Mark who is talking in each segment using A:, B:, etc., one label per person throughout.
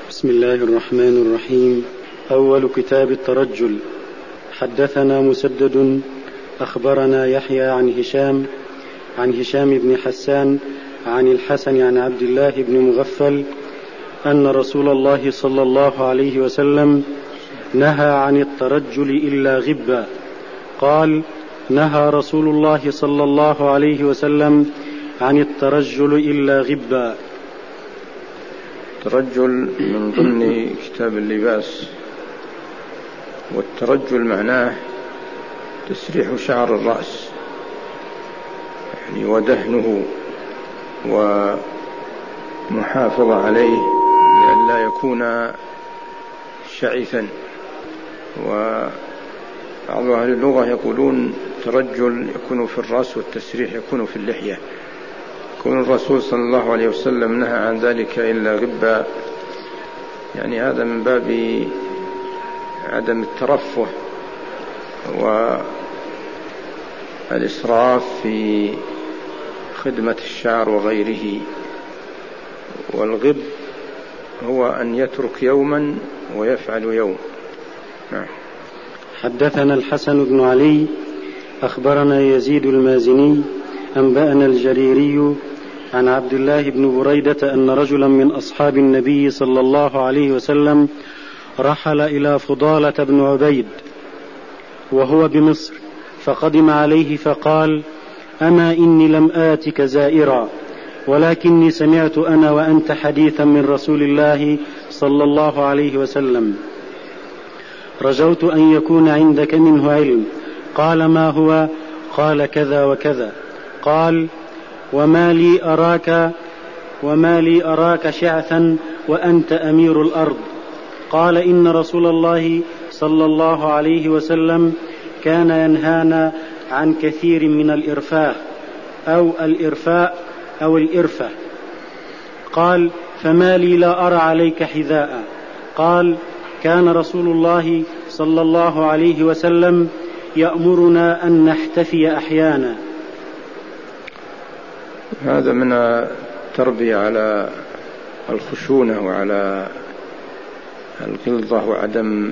A: بسم الله الرحمن الرحيم. أول كتاب الترجل. حدثنا مسدد أخبرنا يحيى عن هشام بن حسان عن الحسن عن عبد الله بن مغفل أن رسول الله صلى الله عليه وسلم نهى عن الترجل إلا غبا. قال: نهى رسول الله صلى الله عليه وسلم عن الترجل إلا غبا.
B: الترجل من ضمن كتاب اللباس، والترجل معناه تسريح شعر الرأس يعني ودهنه ومحافظة عليه لئلا يكون شعثا. وبعض أهل اللغة يقولون الترجل يكون في الرأس والتسريح يكون في اللحية. يكون الرسول صلى الله عليه وسلم نهى عن ذلك إلا غبا، يعني هذا من باب عدم الترفه والإسراف في خدمة الشعر وغيره. والغب هو أن يترك يوما ويفعل يوم.
A: حدثنا الحسن بن علي أخبرنا يزيد المازني أنبأنا الجريري عن عبد الله بن بريدة أن رجلا من أصحاب النبي صلى الله عليه وسلم رحل إلى فضالة بن عبيد وهو بمصر، فقدم عليه فقال: أما إني لم آتك زائرا، ولكني سمعت أنا وأنت حديثا من رسول الله صلى الله عليه وسلم، رجوت أن يكون عندك منه علم. قال: ما هو؟ قال: كذا وكذا. قال: وما لي أراك شعثا وأنت أمير الأرض. قال: إن رسول الله صلى الله عليه وسلم كان ينهانا عن كثير من الإرفاه أو الإرفاء أو الإرفة. قال: فما لي لا أرى عليك حذاء. قال: كان رسول الله صلى الله عليه وسلم يأمرنا أن نحتفي أحيانا.
B: هذا من التربية على الخشونة وعلى الغلظة وعدم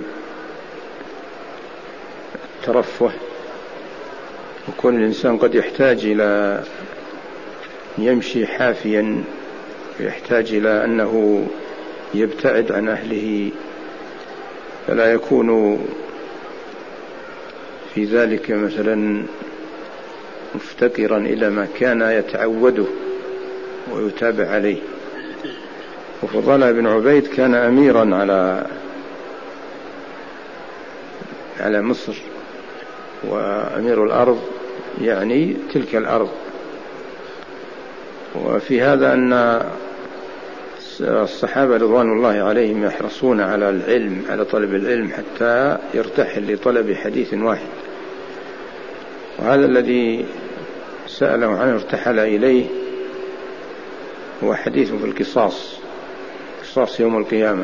B: الترفه. وكون الإنسان قد يحتاج إلى يمشي حافيا، ويحتاج إلى أنه يبتعد عن أهله، فلا يكون في ذلك مثلا مفتقرا إلى ما كان يتعوده ويتابع عليه. وفضالة بن عبيد كان أميرا على مصر، وأمير الأرض يعني تلك الأرض. وفي هذا أن الصحابة رضوان الله عليهم يحرصون على العلم، على طلب العلم، حتى يرتحل لطلب حديث واحد. وهذا الذي سأله عنه ارتحل إليه هو حديث في القصاص يوم القيامة،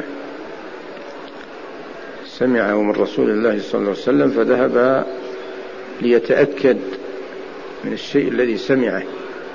B: سمعه من رسول الله صلى الله عليه وسلم، فذهب ليتأكد من الشيء الذي سمعه.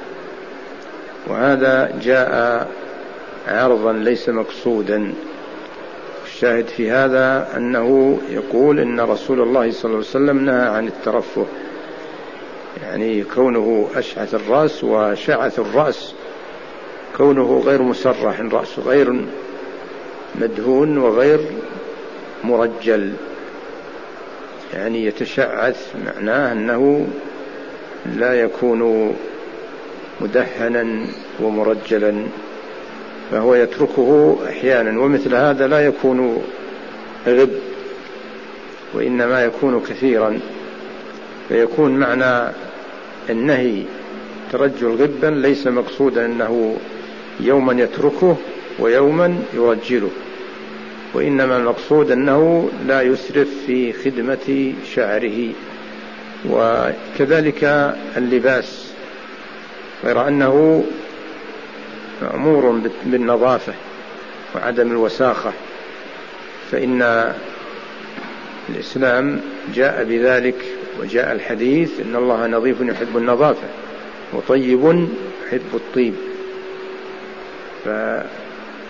B: وهذا جاء عرضا ليس مقصودا. الشاهد في هذا أنه يقول إن رسول الله صلى الله عليه وسلم نهى عن الترفه، يعني كونه أشعث الرأس وشعث الرأس كونه غير مسرح، رأسه غير مدهون وغير مرجل، يعني يتشعث، معناه أنه لا يكون مدهنا ومرجلا، فهو يتركه أحيانا. ومثل هذا لا يكون غب، وإنما يكون كثيرا، فيكون معنى النهي ترجل غبا ليس مقصودا أنه يوما يتركه ويوما يرجله، وإنما المقصود أنه لا يسرف في خدمة شعره. وكذلك اللباس، غير أنه مأمور بالنظافة وعدم الوساخة، فإن الإسلام جاء بذلك، وجاء الحديث إن الله نظيف يحب النظافة وطيب يحب الطيب.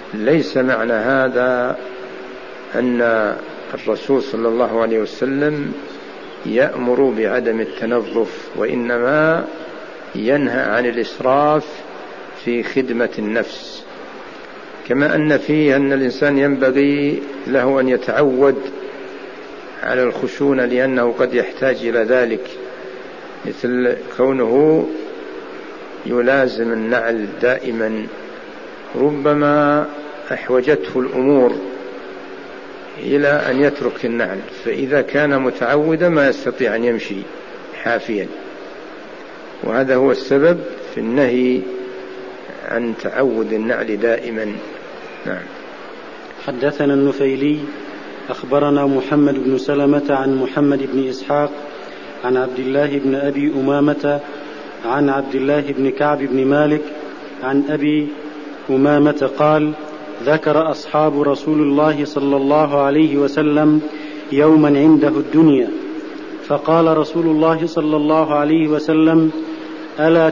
B: ليس معنى هذا أن الرسول صلى الله عليه وسلم يأمر بعدم التنظف، وإنما ينهى عن الإسراف في خدمة النفس، كما أن فيه أن الإنسان ينبغي له أن يتعود على الخشونة لأنه قد يحتاج إلى ذلك، مثل كونه يلازم النعل دائما، ربما أحوجته الأمور إلى أن يترك النعل، فإذا كان متعودا ما يستطيع أن يمشي حافيا، وهذا هو السبب في النهي عن تعود النعل دائما. نعم.
A: حدثنا النفيلي أخبرنا محمد بن سلمة عن محمد بن إسحاق عن عبد الله بن أبي أمامة عن عبد الله بن كعب بن مالك عن أبي أمامة قال: ذكر أصحاب رسول الله صلى الله عليه وسلم يوما عنده الدنيا، فقال رسول الله صلى الله عليه وسلم: ألا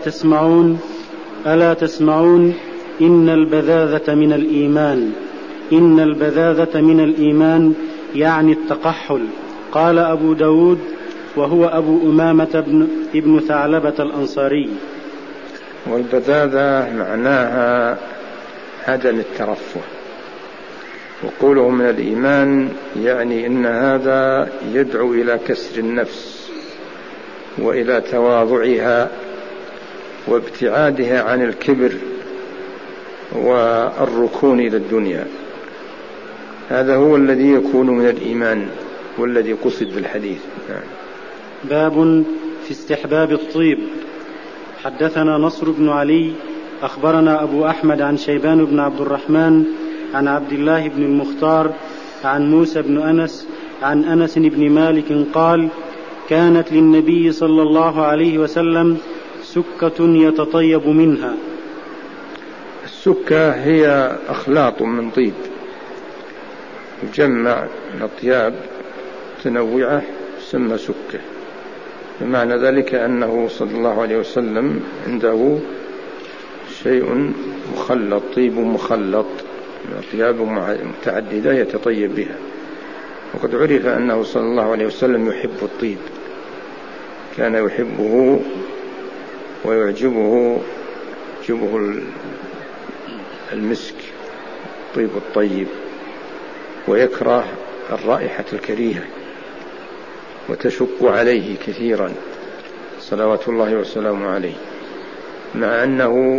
A: تسمعون إن البذاذة من الإيمان، إن البذاذة من الإيمان يعني التقحل. قال أبو داود وهو أبو أمامة ابن ثعلبة الأنصاري.
B: والبذاذة معناها عدم الترفه، وقوله من الإيمان يعني إن هذا يدعو إلى كسر النفس وإلى تواضعها وابتعادها عن الكبر والركون إلى الدنيا، هذا هو الذي يكون من الإيمان والذي قصد بالحديث.
A: باب في استحباب الطيب. حدثنا نصر بن علي أخبرنا أبو أحمد عن شيبان بن عبد الرحمن عن عبد الله بن المختار عن موسى بن أنس عن أنس بن مالك قال: كانت للنبي صلى الله عليه وسلم سكة يتطيب منها.
B: السكة هي أخلاط من طيب يجمع من أطياب متنوعة تسمى سكة، بمعنى ذلك أنه صلى الله عليه وسلم عنده شيء مخلط، طيب مخلط من أطياب متعددة يتطيب بها. وقد عرف أنه صلى الله عليه وسلم يحب الطيب، كان يحبه ويعجبه المسك الطيب الطيب، ويكره الرائحة الكريهة وتشق عليه كثيرا صلوات الله وسلامه عليه، مع أنه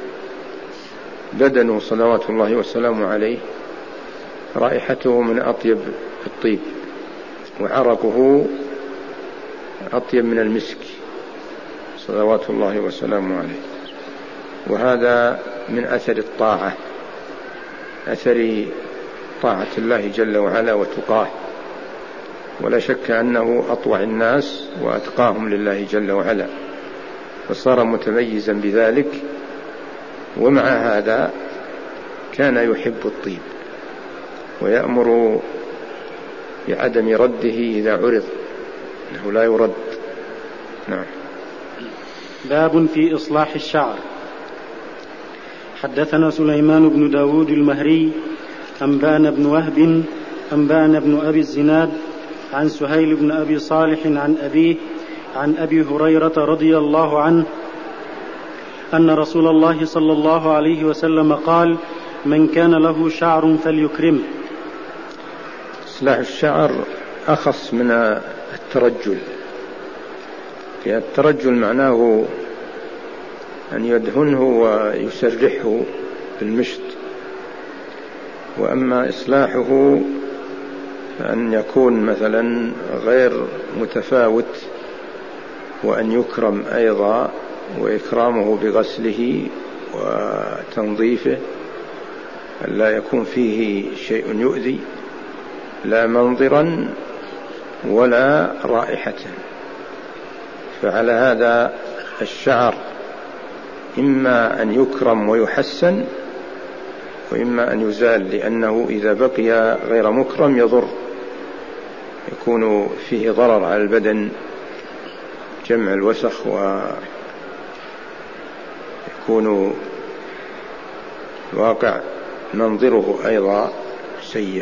B: بدنه صلوات الله وسلامه عليه رائحته من أطيب الطيب، وعرقه أطيب من المسك صلوات الله وسلامه عليه. وهذا من أثر الطاعة، أثر طاعة الله جل وعلا وتقاه، ولا شك أنه أطوع الناس وأتقاهم لله جل وعلا، فصار متميزا بذلك. ومع هذا كان يحب الطيب ويأمر بعدم رده إذا عرض، أنه لا يرد. نعم.
A: باب في إصلاح الشعر. حدثنا سليمان بن داود المهري أنبأنا بن وهب أنبأنا بن أبي الزناد عن سهيل بن أبي صالح عن أبيه عن أبي هريرة رضي الله عنه أن رسول الله صلى الله عليه وسلم قال: من كان له شعر فليكرمه.
B: إصلاح الشعر أخص من الترجل، في الترجل معناه أن يدهنه ويسرحه بالمشط، وأما إصلاحه فأن يكون مثلا غير متفاوت، وأن يكرم أيضا، وإكرامه بغسله وتنظيفه، لا يكون فيه شيء يؤذي لا منظرا ولا رائحة. فعلى هذا الشعر إما أن يكرم ويحسن، وإما أن يزال، لأنه إذا بقي غير مكرم يضر، يكون فيه ضرر على البدن، جمع الوسخ، ويكون الواقع منظره أيضا سيء.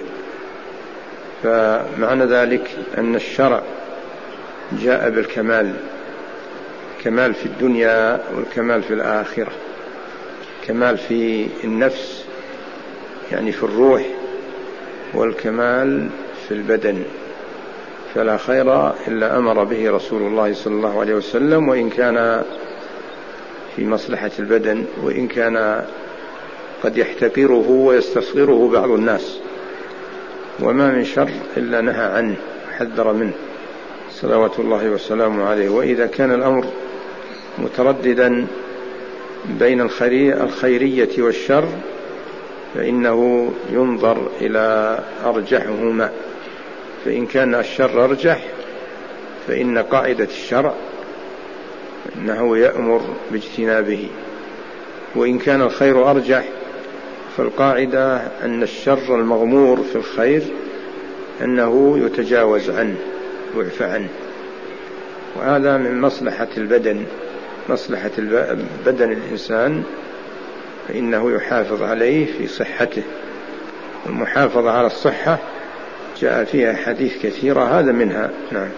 B: فمعنى ذلك أن الشرع جاء بالكمال، كمال في الدنيا والكمال في الآخرة، كمال في النفس يعني في الروح، والكمال في البدن. فلا خير إلا أمر به رسول الله صلى الله عليه وسلم، وإن كان في مصلحة البدن، وإن كان قد يحتقره ويستصغره بعض الناس، وما من شر إلا نهى عنه حذر منه صلوات الله وسلامه عليه. وإذا كان الأمر مترددا بين الخيرية والشر فإنه ينظر إلى أرجحهما، فإن كان الشر أرجح فإن قاعدة الشرع أنه يأمر باجتنابه، وإن كان الخير أرجح فالقاعدة أن الشر المغمور في الخير أنه يتجاوز عنه ويعفى عنه. وهذا من مصلحة البدن، مصلحة بدن الإنسان، فإنه يحافظ عليه في صحته. والمحافظة على الصحة جاء فيها حديث كثيرة، هذا منها. نعم.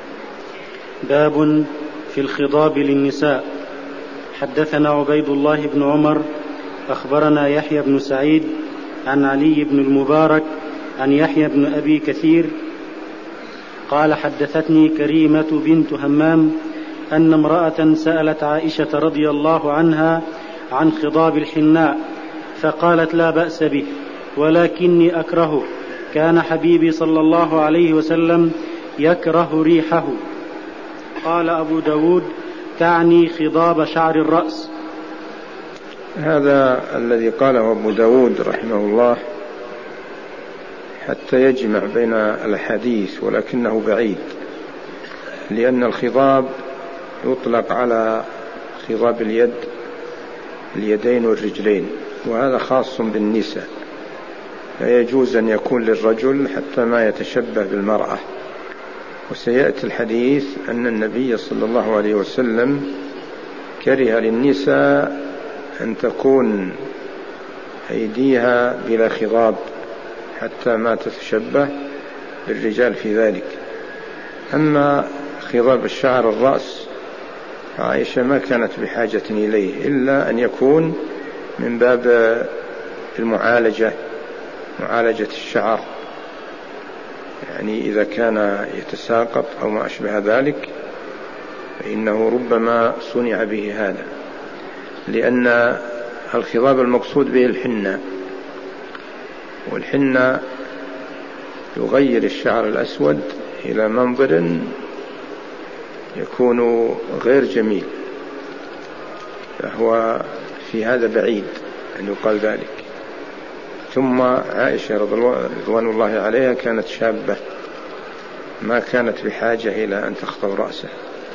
A: باب في الخضاب للنساء. حدثنا عبيد الله بن عمر أخبرنا يحيى بن سعيد عن علي بن المبارك عن يحيى بن أبي كثير قال حدثتني كريمة بنت همام أن امرأة سألت عائشة رضي الله عنها عن خضاب الحناء فقالت لا بأس به ولكني أكرهه، كان حبيبي صلى الله عليه وسلم يكره ريحه. قال أبو داود تعني خضاب شعر الرأس.
B: هذا الذي قاله أبو داود رحمه الله حتى يجمع بين الحديث، ولكنه بعيد، لأن الخضاب يطلق على خضاب اليدين والرجلين، وهذا خاص بالنساء، لا يجوز أن يكون للرجل حتى ما يتشبه بالمرأة. وسيأتي الحديث أن النبي صلى الله عليه وسلم كره للنساء أن تكون أيديها بلا خضاب حتى ما تتشبه بالرجال في ذلك. أما خضاب الشعر الرأس عائشة ما كانت بحاجة إليه إلا أن يكون من باب معالجة الشعر، يعني إذا كان يتساقط أو ما أشبه ذلك فإنه ربما صنع به هذا، لأن الخضاب المقصود به الحنة، والحنة يغير الشعر الأسود إلى منظر يكون غير جميل، فهو في هذا بعيد أن يقال ذلك. ثم عائشة رضوان الله عليها كانت شابة ما كانت بحاجة إلى أن تخضب رأسه.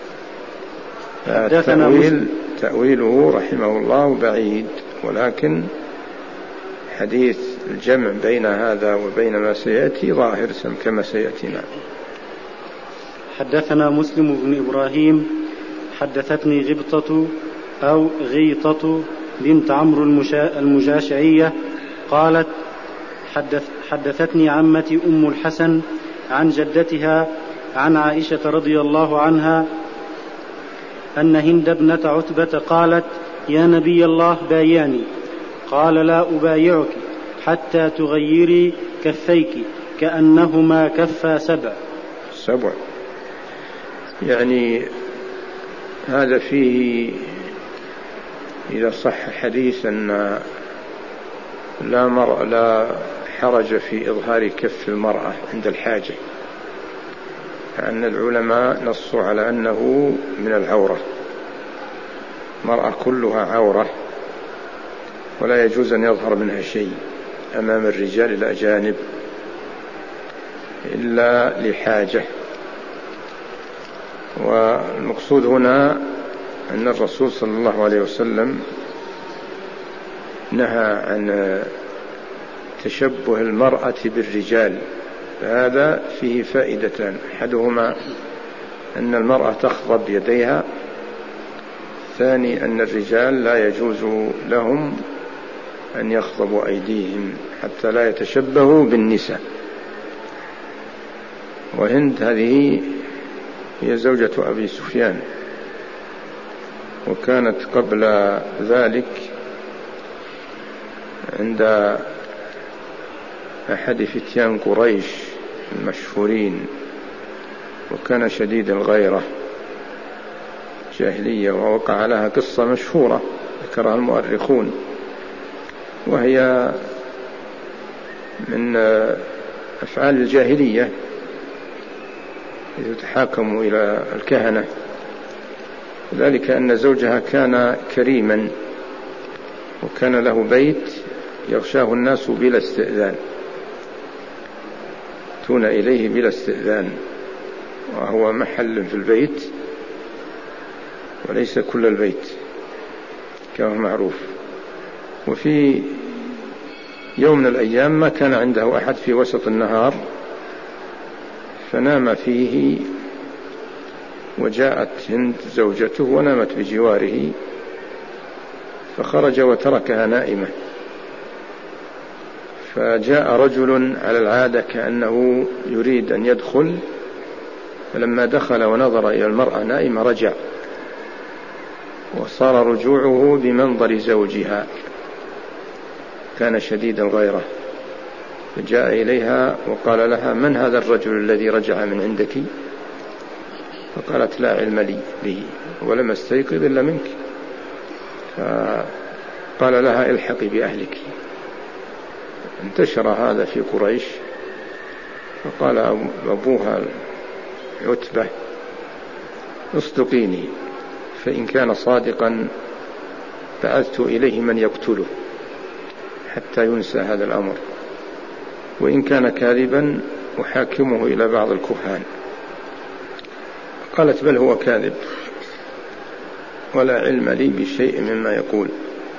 B: تأويله رحمه الله بعيد، ولكن حديث الجمع بين هذا وبين ما سيأتي ظاهر كما سيأتينا.
A: حدثنا مسلم بن إبراهيم حدثتني غيطة بنت عمرو المجاشعية قالت حدثتني عمتي أم الحسن عن جدتها عن عائشة رضي الله عنها أن هند ابنة عتبة قالت يا نبي الله بايعني، قال لا أبايعك حتى تغيري كفيك كأنهما كفا سبع.
B: يعني هذا فيه إذا صح حديث أن لا حرج في إظهار كف المرأة عند الحاجة، لأن العلماء نصوا على أنه من العورة، المرأة كلها عورة ولا يجوز أن يظهر منها شيء أمام الرجال الأجانب إلا لحاجة. والمقصود هنا أن الرسول صلى الله عليه وسلم نهى عن تشبه المرأة بالرجال، فهذا فيه فائدتان: أحدهما أن المرأة تخضب يديها، ثاني أن الرجال لا يجوز لهم أن يخضبوا أيديهم حتى لا يتشبهوا بالنساء. وهند هذه هي زوجة أبي سفيان، وكانت قبل ذلك عند أحد فتيان قريش المشهورين، وكان شديد الغيرة جاهلية، ووقع لها قصة مشهورة ذكرها المؤرخون، وهي من أفعال الجاهلية يتحاكم إلى الكهنة، ذلك أن زوجها كان كريما، وكان له بيت يغشاه الناس بلا استئذان، يأتون إليه بلا استئذان، وهو محل في البيت وليس كل البيت كما معروف. وفي يوم من الأيام ما كان عنده أحد في وسط النهار، فنام فيه، وجاءت هند زوجته ونامت بجواره، فخرج وتركها نائمة. فجاء رجل على العادة كأنه يريد أن يدخل، فلما دخل ونظر إلى المرأة نائمة رجع، وصار رجوعه بمنظر زوجها، كان شديد الغيرة، فجاء إليها وقال لها: من هذا الرجل الذي رجع من عندك؟ فقالت: لا علم لي به ولم استيقظ إلا منك. فقال لها: الحقي بأهلك. انتشر هذا في قريش، فقال أبوها عتبة: اصدقيني، فإن كان صادقا بعثت إليه من يقتله حتى ينسى هذا الأمر، وإن كان كاذبا أحاكمه إلى بعض الكهان. قالت: بل هو كاذب ولا علم لي بشيء مما يقول.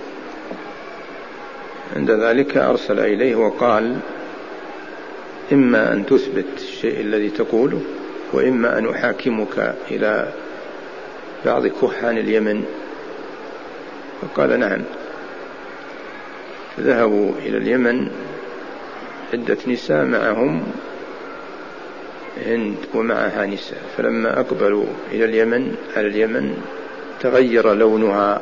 B: عند ذلك أرسل إليه وقال: إما أن تثبت الشيء الذي تقوله، وإما أن أحاكمك إلى بعض كهان اليمن. فقال: نعم. فذهبوا إلى اليمن عدة نساء، معهم هند ومعها نساء، فلما أقبلوا إلى اليمن تغير لونها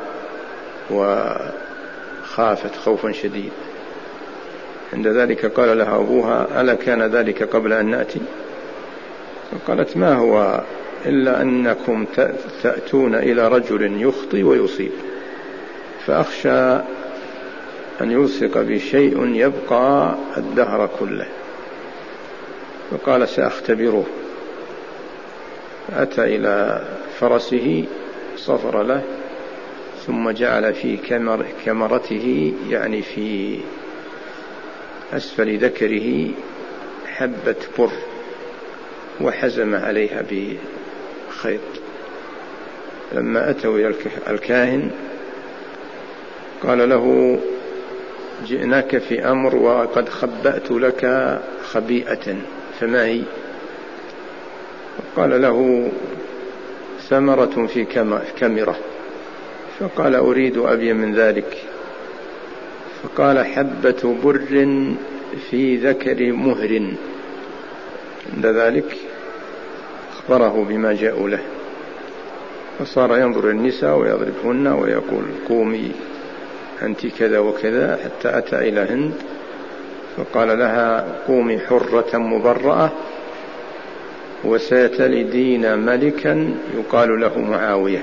B: وخافت خوفا شديد. عند ذلك قال لها أبوها: ألا كان ذلك قبل أن نأتي؟ فقالت: ما هو إلا أنكم تأتون إلى رجل يخطي ويصيب، فأخشى أن يلصق بشيء يبقى الدهر كله. فقال: سأختبره. أتى إلى فرسه صفر له، ثم جعل في كمرته، يعني في أسفل ذكره، حبة بر، وحزم عليها بخيط. لما أتوا إلى الكاهن قال له: جئناك في أمر وقد خبأت لك خبيئة، فما هي؟ قال له: ثمرة في كمرة. فقال: أريد أبي من ذلك. فقال: حبة بر في ذكر مهر. عند ذلك أخبره بما جاءوا له، فصار ينظر النساء ويضربهن ويقول: قومي أنت كذا وكذا، حتى أتى إلى هند فقال لها: قومي حرة مبرأة، وسيتلدين ملكا يقال له معاوية.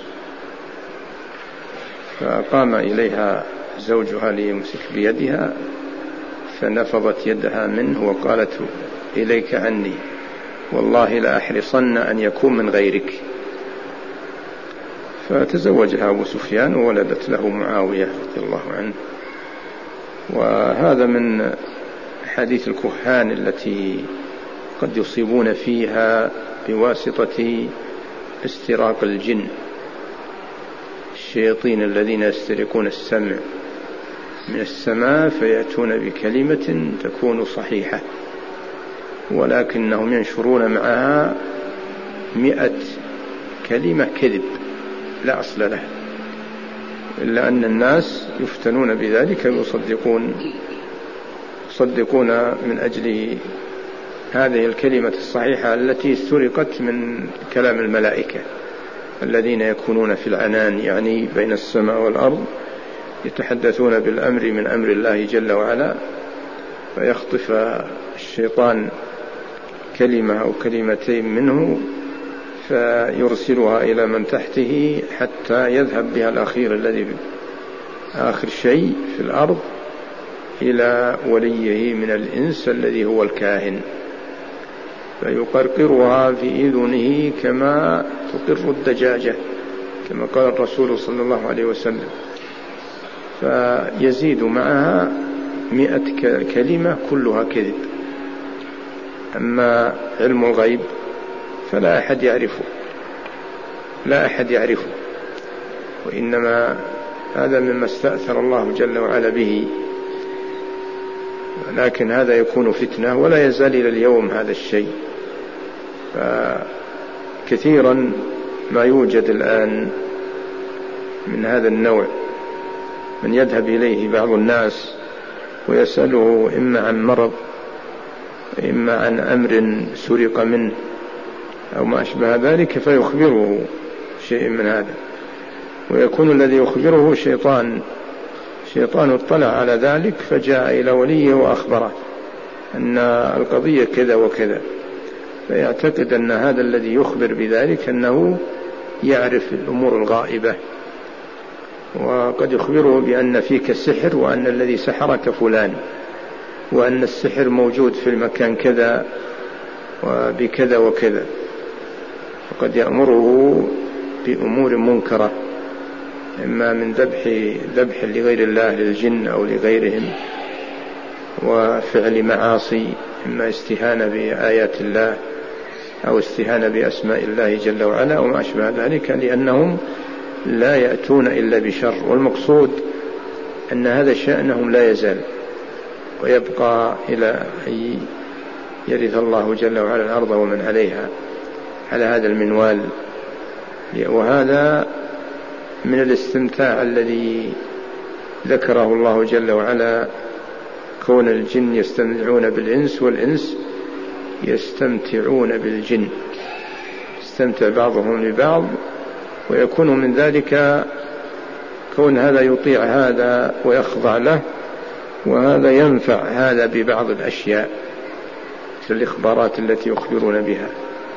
B: فقام إليها زوجها ليمسك بيدها، فنفضت يدها منه وقالت: إليك عني، والله لأحرصن أن يكون من غيرك. فتزوجها أبو سفيان وولدت له معاوية رضي الله عنه. وهذا من حديث الكهان التي قد يصيبون فيها بواسطة استراق الجن، الشياطين الذين يسترقون السمع من السماء فيأتون بكلمة تكون صحيحة، ولكنهم ينشرون معها 100 كلمة كذب لا أصل له، إلا أن الناس يفتنون بذلك يصدقون من أجل هذه الكلمة الصحيحة التي سرقت من كلام الملائكة الذين يكونون في العنان، يعني بين السماء والأرض، يتحدثون بالأمر من أمر الله جل وعلا، فيخطف الشيطان كلمة أو كلمتين منه فيرسلها إلى من تحته حتى يذهب بها الأخير الذي آخر شيء في الأرض إلى وليه من الإنس الذي هو الكاهن، فيقرقرها في إذنه كما تقر الدجاجة، كما قال الرسول صلى الله عليه وسلم، فيزيد معها 100 كلمة كلها كذب. أما علم الغيب فلا أحد يعرفه، وإنما هذا مما استأثر الله جل وعلا به، لكن هذا يكون فتنة ولا يزال إلى اليوم هذا الشيء. فكثيرا ما يوجد الآن من هذا النوع، من يذهب إليه بعض الناس ويسأله إما عن مرض إما عن أمر سرق منه أو ما أشبه ذلك، فيخبره شيء من هذا، ويكون الذي يخبره شيطان اطلع على ذلك فجاء إلى وليه وأخبره أن القضية كذا وكذا، فيعتقد أن هذا الذي يخبر بذلك أنه يعرف الأمور الغائبة، وقد يخبره بأن فيك السحر، وأن الذي سحرك فلان، وأن السحر موجود في المكان كذا وبكذا وكذا، وقد يأمره بأمور منكرة، إما من ذبح لغير الله للجن أو لغيرهم، وفعل معاصي، إما استهانة بآيات الله أو استهانة بأسماء الله جل وعلا وما أشبه ذلك، لأنهم لا يأتون إلا بشر، والمقصود أن هذا شأنهم لا يزال ويبقى إلى أن يرث الله جل وعلا الأرض ومن عليها على هذا المنوال. وهذا من الاستمتاع الذي ذكره الله جل وعلا، كون الجن يستمتعون بالإنس والإنس يستمتعون بالجن، يستمتع بعضهم لبعض، ويكون من ذلك كون هذا يطيع هذا ويخضع له، وهذا ينفع هذا ببعض الأشياء في الإخبارات التي يخبرون بها.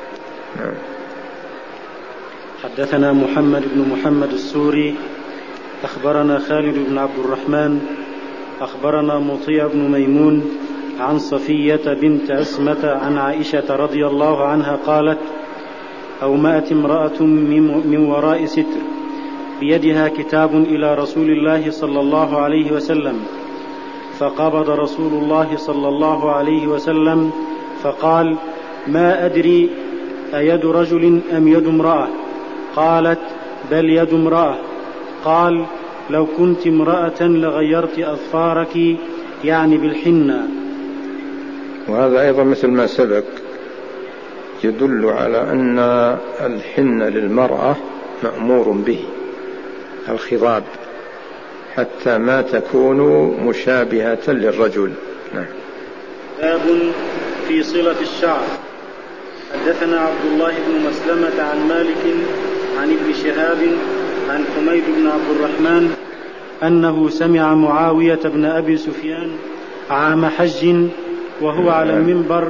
A: حدثنا محمد بن محمد السوري أخبرنا خالد بن عبد الرحمن أخبرنا مطيع بن ميمون عن صفية بنت أسمة عن عائشة رضي الله عنها قالت: أومأت امرأة من وراء ستر بيدها كتاب إلى رسول الله صلى الله عليه وسلم، فقبض رسول الله صلى الله عليه وسلم فقال: ما أدري أيد رجل أم يد امرأة؟ قالت: بل يد امرأة. قال: لو كنت امرأة لغيرت أظفارك، يعني بالحنة.
B: وهذا أيضا مثل ما سبق يدل على أن الحنة للمرأة مأمور به، الخضاب، حتى ما تكون مشابهة للرجل.
A: باب في صلة الشعر. حدثنا عبد الله بن مسلمة عن مالك عن ابن شهاب عن حميد بن عبد الرحمن أنه سمع معاوية بن أبي سفيان عام حج وهو على المنبر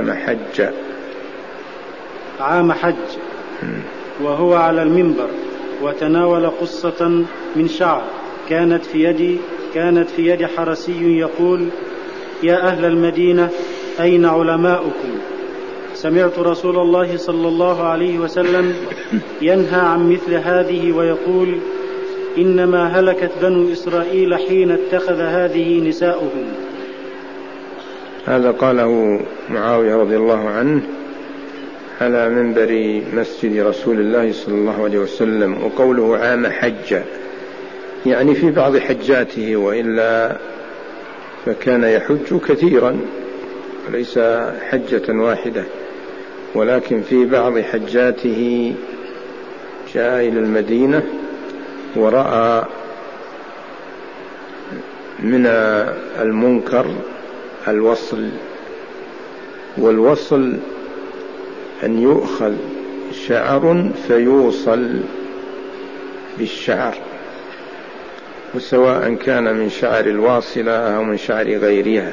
A: عام حج وهو على المنبر، وتناول قصة من شعر كانت في يد حرسي يقول: يا أهل المدينة أين علماؤكم؟ سمعت رسول الله صلى الله عليه وسلم ينهى عن مثل هذه ويقول: إنما هلكت بنو إسرائيل حين اتخذ هذه نساؤهم.
B: هذا قاله معاوية رضي الله عنه على منبر مسجد رسول الله صلى الله عليه وسلم. وقوله عام حج يعني في بعض حجاته، وإلا فكان يحج كثيرا وليس حجة واحدة، ولكن في بعض حجاته جاء إلى المدينة ورأى من المنكر الوصل، والوصل أن يؤخذ شعر فيوصل بالشعر، وسواء كان من شعر الواصلة أو من شعر غيرها.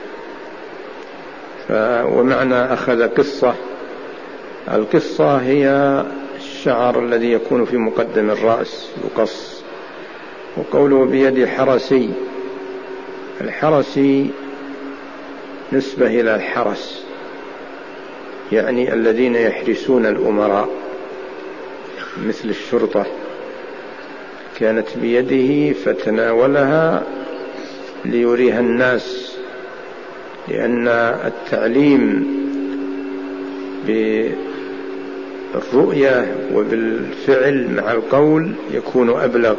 B: ومعنى أخذ قصة، القصة هي الشعر الذي يكون في مقدم الرأس يقص. وقوله بيد حرسي، الحرسي نسبة إلى الحرس، يعني الذين يحرسون الأمراء مثل الشرطة، كانت بيده فتناولها ليريها الناس، لأن التعليم بالرؤية وبالفعل مع القول يكون أبلغ.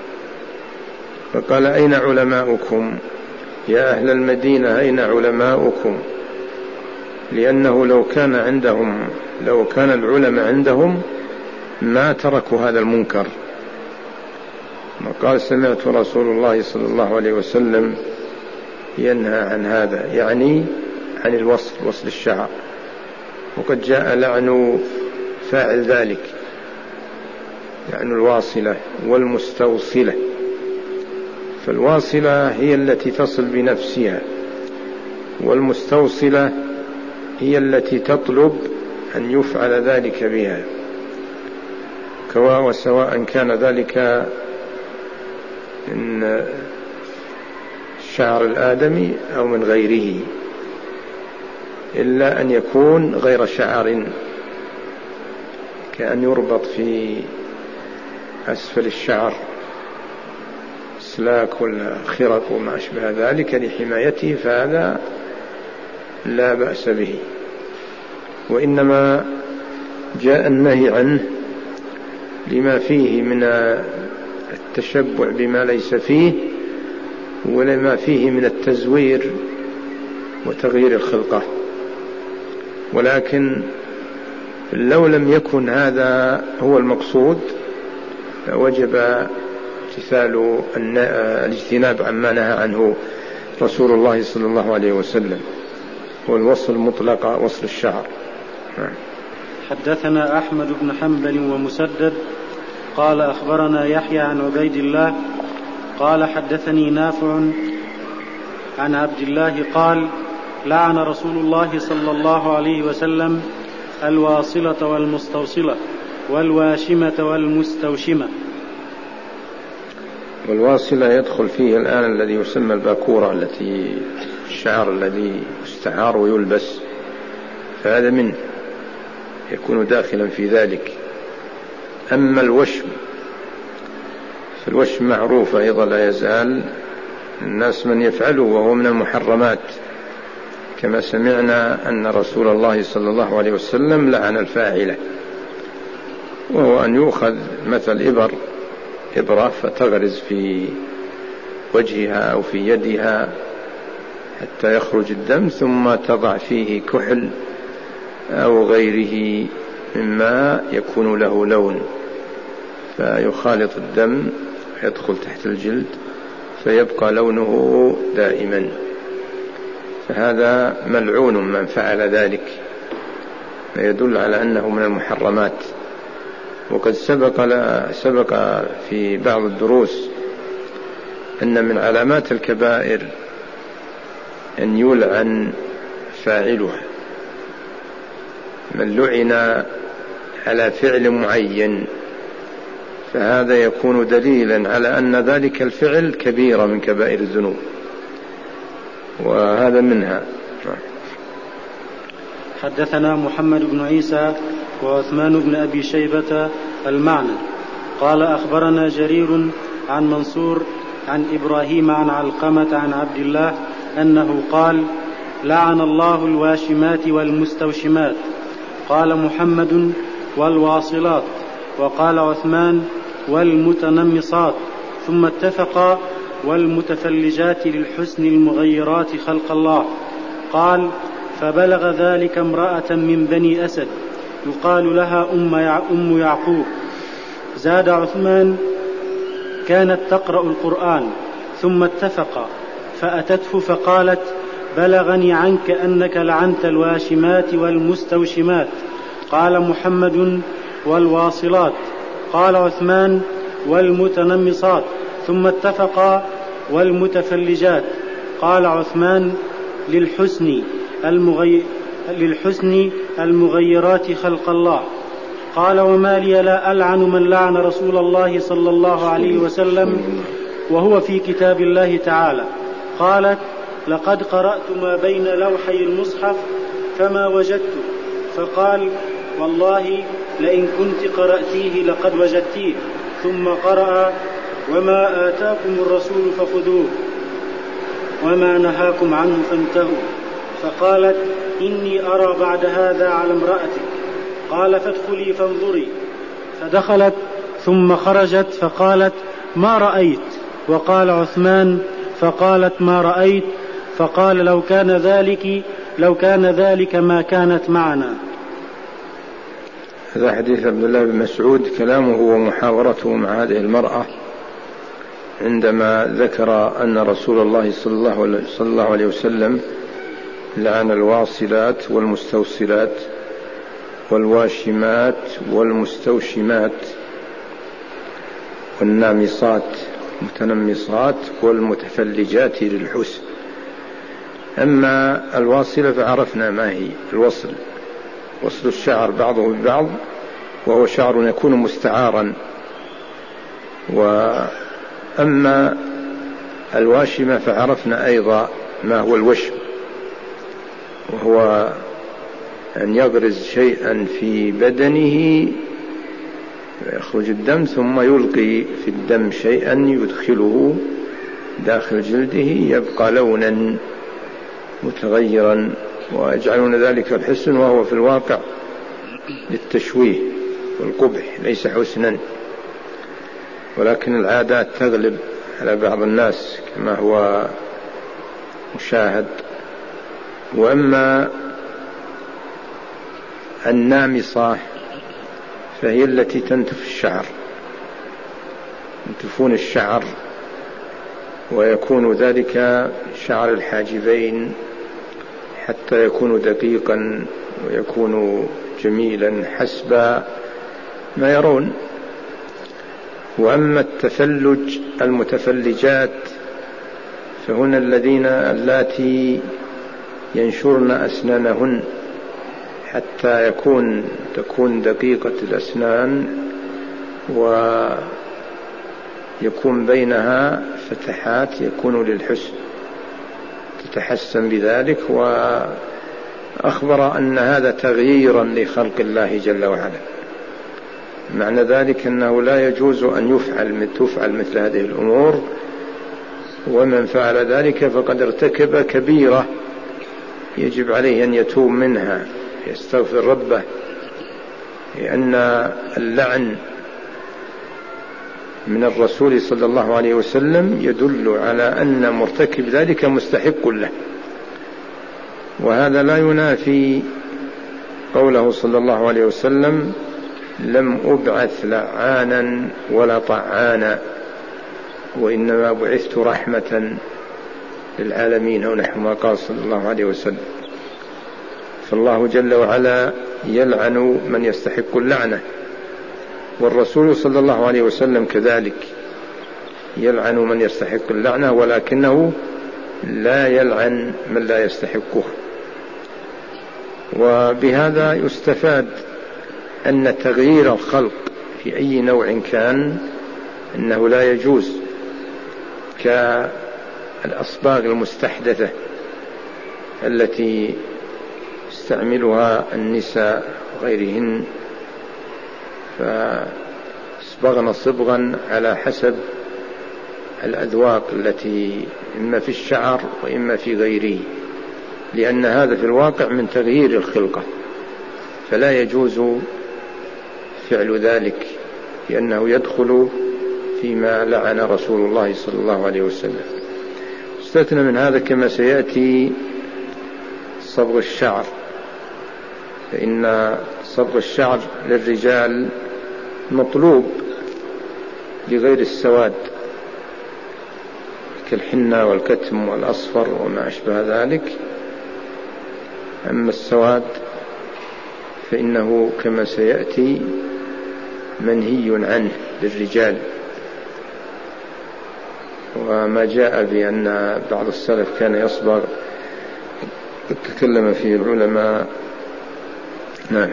B: فقال أين علماؤكم يا أهل المدينة، أين علماؤكم؟ لأنه لو كان العلماء عندهم ما تركوا هذا المنكر. وقال سمعت رسول الله صلى الله عليه وسلم ينهى عن هذا، يعني عن الوصل، وصل الشعر. وقد جاء لعن فاعل ذلك، لعن الواصلة والمستوصلة. فالواصلة هي التي تصل بنفسها، والمستوصلة هي التي تطلب أن يفعل ذلك بها، وسواء كان ذلك من الشعر الآدمي أو من غيره، إلا أن يكون غير شعر، كأن يربط في أسفل الشعر سلاك ولا خرق وما أشبه ذلك لحمايته، فهذا لا بأس به. وإنما جاء النهي عنه لما فيه من التشبع بما ليس فيه، ولما فيه من التزوير وتغيير الخلقة. ولكن لو لم يكن هذا هو المقصود وجب امتثال الاجتناب عما نهى عنه رسول الله صلى الله عليه وسلم، والوصل مطلق وصل الشعر.
A: حدثنا أحمد بن حنبل ومسدد قال أخبرنا يحيى عن عبيد الله قال حدثني نافع عن عبد الله قال لعن رسول الله صلى الله عليه وسلم الواصلة والمستوصلة والواشمة والمستوشمة.
B: والواصلة يدخل فيه الآن الذي يسمى الباكورة، التي الشعر الذي يستعار ويلبس، فهذا منه يكون داخلا في ذلك. أما الوشم فالوشم معروف أيضا لا يزال الناس من يفعله، وهو من المحرمات، كما سمعنا أن رسول الله صلى الله عليه وسلم لعن الفاعلة، وهو أن يؤخذ مثل إبرة فتغرز في وجهها أو في يدها حتى يخرج الدم، ثم تضع فيه كحل أو غيره مما يكون له لون، فيخالط الدم يدخل تحت الجلد فيبقى لونه دائما. فهذا ملعون من فعل ذلك، ما يدل على أنه من المحرمات. وقد سبق في بعض الدروس أن من علامات الكبائر أن يلعن فاعلها، من لعن على فعل معين فهذا يكون دليلا على أن ذلك الفعل كبيرة من كبائر الذنوب، وهذا منها.
A: حدثنا محمد بن عيسى وعثمان بن أبي شيبة المعنى قال أخبرنا جرير عن منصور عن إبراهيم عن علقمة عن عبد الله أنه قال لعن الله الواشمات والمستوشمات. قال محمد والواصلات، وقال عثمان والمتنمصات، ثم اتفقا والمتفلجات للحسن المغيرات خلق الله. قال فبلغ ذلك امرأة من بني أسد يقال لها أم يعقوب. زاد عثمان كانت تقرأ القرآن ثم اتفقا، فأتته فقالت: بلغني عنك أنك لعنت الواشمات والمستوشمات. قال محمد: والواصلات. قال عثمان: والمتنمصات. ثم اتفقا: والمتفلجات. قال عثمان: للحسن المغيرات خلق الله. قال: وما لي لا ألعن من لعن رسول الله صلى الله عليه وسلم وهو في كتاب الله تعالى. قالت: لقد قرأت ما بين لوحي المصحف فما وجدت. فقال: والله لئن كنت قرأتيه لقد وجدتيه. ثم قرأ: وما آتاكم الرسول فخذوه وما نهاكم عنه فانتهوا. فقالت: إني أرى بعد هذا على امرأتك. قال: فادخلي فانظري. فدخلت ثم خرجت فقالت: ما رأيت؟ وقال عثمان: فقالت: ما رأيت. فقال: لو كان ذلك ما كانت معنا.
B: هذا حديث عبد الله بن مسعود، كلامه ومحاورته مع هذه المرأة عندما ذكر أن رسول الله صلى الله عليه وسلم لعن الواصلات والمستوصلات والواشمات والمستوشمات والنامصات متنمصات والمتفلجات للحسن. أما الواصلة فعرفنا ما هي الوصل، وصل الشعر بعضه ببعض، وهو شعر يكون مستعارا. وأما الواشمة فعرفنا أيضا ما هو الوشم، وهو أن يغرز شيئا في بدنه ويخرج الدم ثم يلقي في الدم شيئا يدخله داخل جلده يبقى لونا متغيرا، ويجعلون ذلك الحسن وهو في الواقع للتشويه والقبح، ليس حسنا، ولكن العادات تغلب على بعض الناس كما هو مشاهد. وأما النامصة فهي التي تنتف الشعر، ينتفون الشعر ويكون ذلك شعر الحاجبين حتى يكون دقيقا ويكون جميلا حسب ما يرون. وأما التفلج المتفلجات فهن اللاتي ينشرن أسنانهن حتى تكون دقيقة الأسنان ويكون بينها فتحات يكون للحسن، تتحسن بذلك. وأخبر أن هذا تغييرا لخلق الله جل وعلا، معنى ذلك أنه لا يجوز أن تفعل مثل هذه الأمور، ومن فعل ذلك فقد ارتكب كبيرة يجب عليه أن يتوب منها، يستغفر ربه، لأن اللعن من الرسول صلى الله عليه وسلم يدل على أن مرتكب ذلك مستحق له. وهذا لا ينافي قوله صلى الله عليه وسلم: لم أبعث لعانا ولا طعانا وإنما بعثت رحمة للعالمين، أو نحو ما قال صلى الله عليه وسلم. فالله جل وعلا يلعن من يستحق اللعنة، والرسول صلى الله عليه وسلم كذلك يلعن من يستحق اللعنة، ولكنه لا يلعن من لا يستحقه. وبهذا يستفاد أن تغيير الخلق في أي نوع كان أنه لا يجوز، كالأصباغ المستحدثة التي يستعملها النساء وغيرهن، فاصبغن صبغا على حسب الأذواق التي إما في الشعر وإما في غيره، لأن هذا في الواقع من تغيير الخلقة، فلا يجوز فعل ذلك، لأنه يدخل فيما لعن رسول الله صلى الله عليه وسلم. استثنى من هذا كما سيأتي صبغ الشعر، فإن صبغ الشعر للرجال مطلوب لغير السواد، كالحنة والكتم والأصفر وما أشبه ذلك. أما السواد فإنه كما سيأتي منهي عنه للرجال، وما جاء بأن بعض السلف كان يصبغ تكلم فيه العلماء. نعم.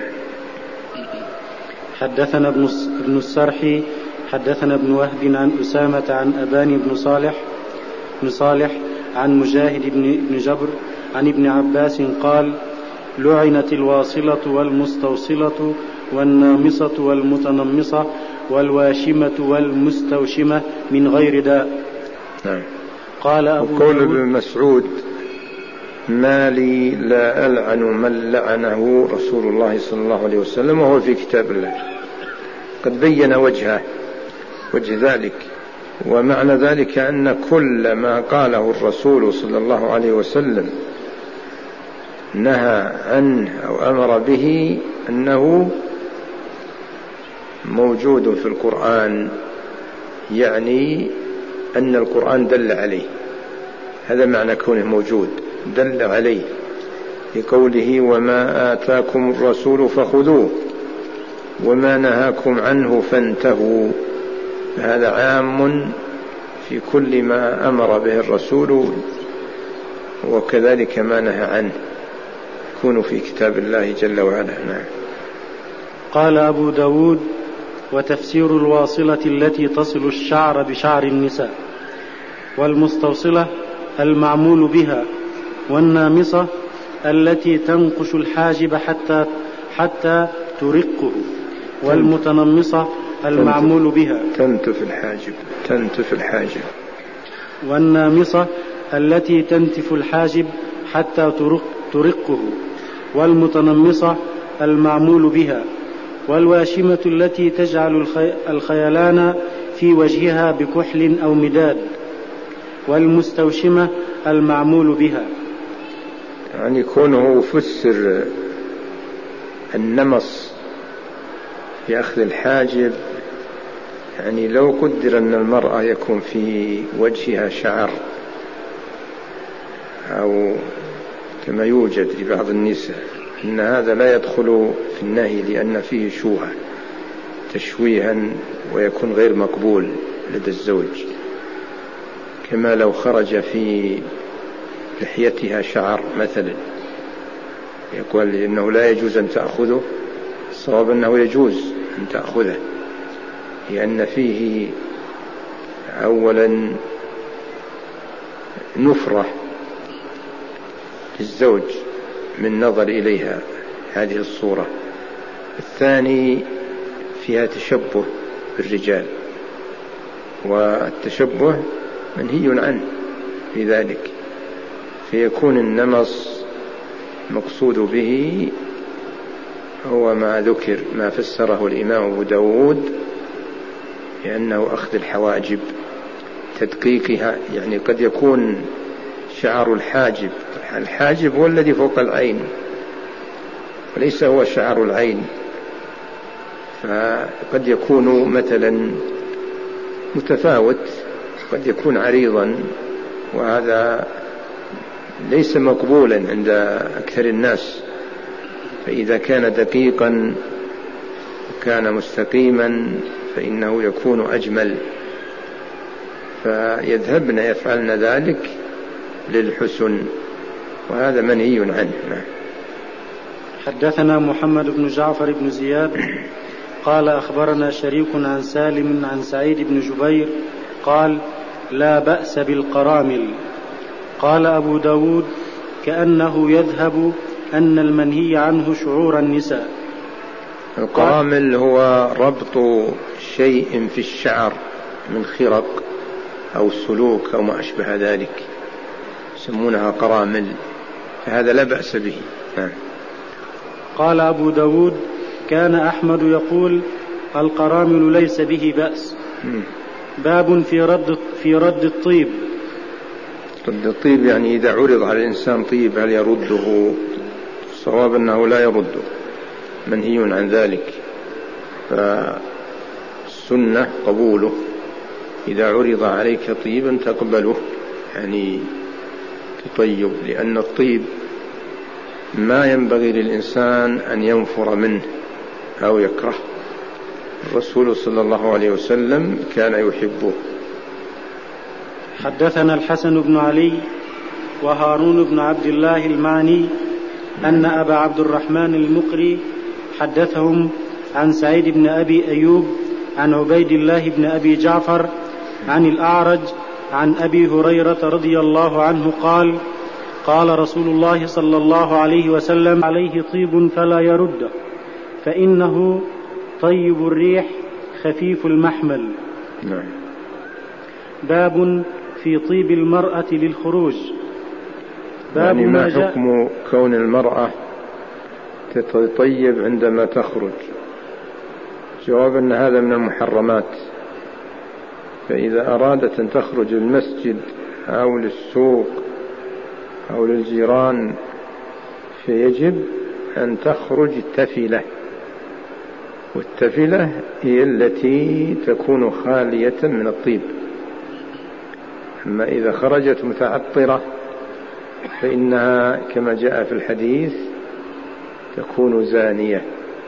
A: حدثنا ابن السرحي حدثنا ابن وهب عن أسامة عن أبان بن صالح عن مجاهد بن جبر عن ابن عباس قال: لعنت الواصلة والمستوصلة والنامصة والمتنمصة والواشمة والمستوشمة من غير داء.
B: نعم.
A: قال أبو
B: وقول ابن مسعود: ما لي لا ألعن من لعنه رسول الله صلى الله عليه وسلم، وهو في كتاب الله. قد بين وجه ذلك، ومعنى ذلك أن كل ما قاله الرسول صلى الله عليه وسلم نهى عنه أو أمر به أنه موجود في القرآن، يعني أن القرآن دل عليه. هذا معنى كونه موجود، دل عليه، لقوله: وما آتاكم الرسول فخذوه وما نهاكم عنه فانتهوا. هذا عام في كل ما أمر به الرسول، وكذلك ما نهى عنه يكون في كتاب الله جل وعلا. نعم.
A: قال أبو داود: وتفسير الواصلة التي تصل الشعر بشعر النساء، والمستوصلة المعمول بها، والنامصة التي تنقش الحاجب حتى ترقه، والمتنمصة المعمول بها
B: تنتف الحاجب،
A: والنامصة التي تنتف الحاجب حتى ترقه، والمتنمصة المعمول بها، والواشمة التي تجعل الخيلان في وجهها بكحل أو مداد، والمستوشمة المعمول بها.
B: يعني كونه فسر النمص في أخذ الحاجب، يعني لو قدر أن المرأة يكون في وجهها شعر، أو كما يوجد لبعض النساء، إن هذا لا يدخل في النهي لأن فيه شوهة تشويها ويكون غير مقبول لدى الزوج، كما لو خرج في لحيتها شعر مثلا، يقول إنه لا يجوز أن تأخذه. الصواب أنه يجوز أن تأخذه، لأن فيه أولا نفرة للزوج من نظر إليها هذه الصورة، الثاني فيها تشبه بالرجال، والتشبه منهي عنه في ذلك، فيكون النمص مقصود به هو ما ذكر، ما فسره الإمام أبو داود لأنه أخذ الحواجب تدقيقها. يعني قد يكون شعر الحاجب هو الذي فوق العين وليس هو شعر العين، فقد يكون مثلا متفاوت، قد يكون عريضا، وهذا ليس مقبولا عند أكثر الناس. فإذا كان دقيقا وكان مستقيما فإنه يكون أجمل، فيذهبن يفعلن ذلك للحسن، وهذا منهي عنه.
A: حدثنا محمد بن جعفر بن زياد قال أخبرنا شريك عن سالم عن سعيد بن جبير قال: لا بأس بالقرامل. قال أبو داود: كأنه يذهب أن المنهي عنه شعور النساء.
B: القرامل هو ربط شيء في الشعر من خرق أو سلوك أو ما أشبه ذلك، يسمونها قرامل، فهذا لا بأس به.
A: قال أبو داود: كان أحمد يقول: القرامل ليس به بأس. باب في رد الطيب.
B: رد الطيب يعني إذا عرض على الإنسان طيب هل يرده؟ الصواب أنه لا يرده، منهي عن ذلك، فالسنة قبوله. إذا عرض عليك طيبا تقبله يعني تطيب، لأن الطيب ما ينبغي للإنسان أن ينفر منه أو يكره. الرسول صلى الله عليه وسلم كان يحبه.
A: حدثنا الحسن بن علي وهارون بن عبد الله المعني أن أبا عبد الرحمن المقري حدثهم عن سعيد بن أبي أيوب عن عبيد الله بن أبي جعفر عن الأعرج عن أبي هريرة رضي الله عنه قال: قال رسول الله صلى الله عليه وسلم: عليه طيب فلا يرد، فإنه طيب الريح خفيف المحمل. باب في طيب المرأة للخروج. باب
B: يعني ما حكم كون المرأة تطيب عندما تخرج؟ جواب أن هذا من المحرمات، فإذا أرادت أن تخرج للمسجد أو للسوق أو للجيران فيجب أن تخرج تفلة، والتفلة هي التي تكون خالية من الطيب. أما إذا خرجت متعطرة فإنها كما جاء في الحديث تكون زانية،